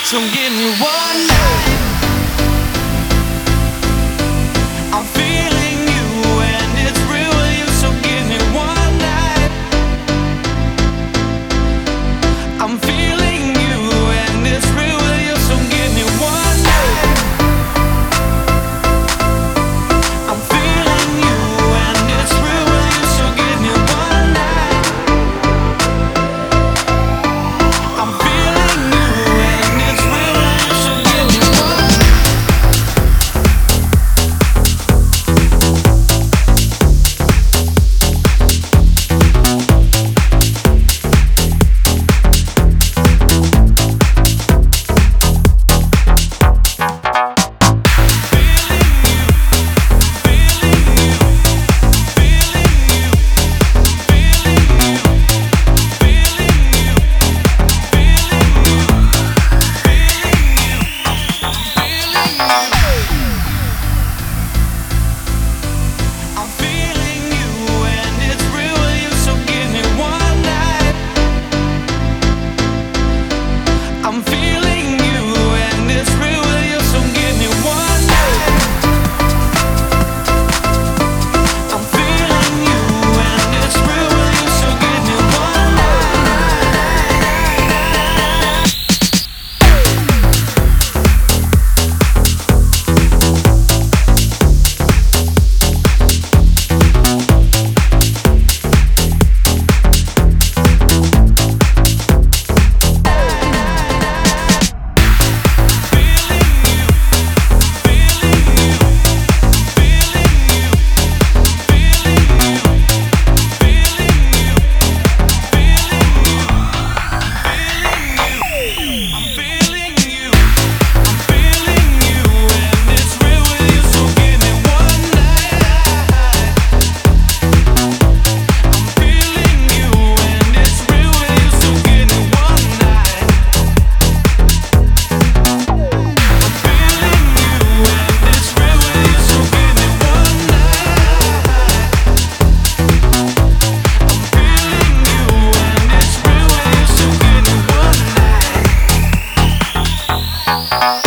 So give me one night. I'm feeling you and it's real with you. So give me one night. I'm feeling you and it's real with you. So give me one night. I'm feeling you and it's real with you. So give me one night. I'm feeling you and it's real with you. So give me one night. I'm feeling you and it's real with you, so give me one night. I'm feeling you and it's real with you, so give me one night. I'm feeling you and it's real with you, so give me one night.